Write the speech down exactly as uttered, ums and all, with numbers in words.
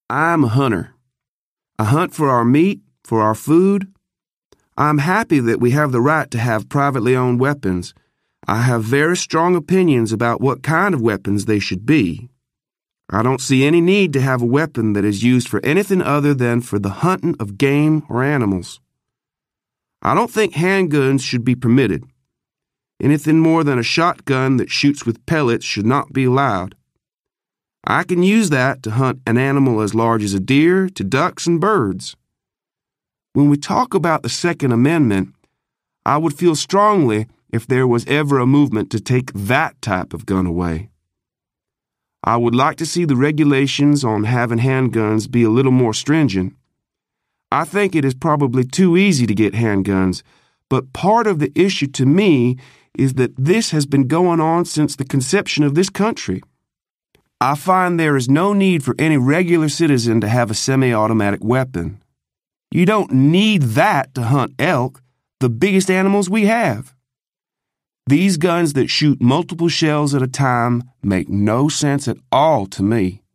I'm a hunter. I hunt for our meat, for our food. I'm happy that we have the right to have privately owned weapons. I have very strong opinions about what kind of weapons they should be. I don't see any need to have a weapon that is used for anything other than for the hunting of game or animals. I don't think handguns should be permitted. Anything more than a shotgun that shoots with pellets should not be allowed. I can use that to hunt an animal as large as a deer, to ducks and birds. When we talk about the Second Amendment, I would feel strongly if there was ever a movement to take that type of gun away. I would like to see the regulations on having handguns be a little more stringent. I think it is probably too easy to get handguns, but part of the issue to me is that this has been going on since the conception of this country. I find there is no need for any regular citizen to have a semi-automatic weapon. You don't need that to hunt elk, the biggest animals we have. These guns that shoot multiple shells at a time make no sense at all to me.